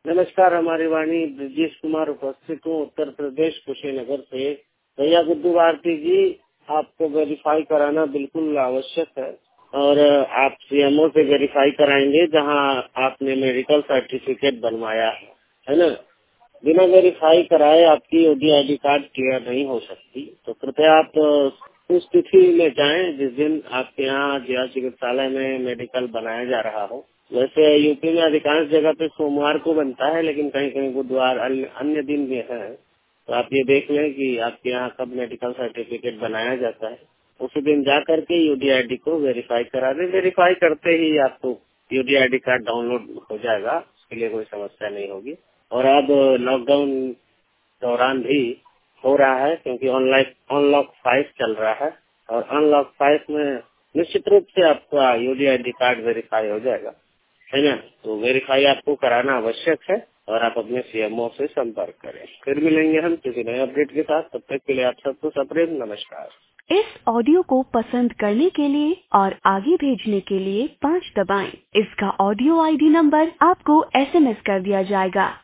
नमस्कार, हमारी वाणी ब्रजेश कुमार उपस्थित हूँ उत्तर प्रदेश कुशीनगर से। भैया गुड्डू भारती जी, आपको वेरीफाई कराना बिल्कुल आवश्यक है और आप सीएमओ से वेरीफाई कराएंगे जहाँ आपने मेडिकल सर्टिफिकेट बनवाया है ना। बिना वेरीफाई कराए आपकी ओडीआईडी कार्ड क्लियर नहीं हो सकती। तो कृपया आप उस तिथि में जाएं जिस दिन आपके यहाँ जिला चिकित्सालय में मेडिकल बनाया जा रहा हो। वैसे यूपी में अधिकांश जगह पे सोमवार को बनता है, लेकिन कहीं कहीं बुधवार अन्य दिन भी है। तो आप ये देख लें कि आपके यहाँ कब मेडिकल सर्टिफिकेट बनाया जाता है। उसी दिन जा करके यूडीआईडी को वेरीफाई करा दें। वेरीफाई करते ही आपको यूडीआईडी कार्ड डाउनलोड हो जाएगा, उसके लिए कोई समस्या नहीं होगी। और अब लॉकडाउन दौरान भी हो रहा है, क्योंकि ऑनलाइन अनलॉक 5 चल रहा है और अनलॉक 5 में निश्चित रूप से आपका यूडीआईडी कार्ड वेरीफाई हो जाएगा, है ना। तो वेरीफाई आपको कराना आवश्यक है और आप अपने सीएमओ से संपर्क करें। फिर मिलेंगे हम किसी नए अपडेट के साथ। तब तक के लिए आप सबको सप्रेम नमस्कार। इस ऑडियो को पसंद करने के लिए और आगे भेजने के लिए 5 दबाएं। इसका ऑडियो आईडी नंबर आपको एसएमएस कर दिया जाएगा।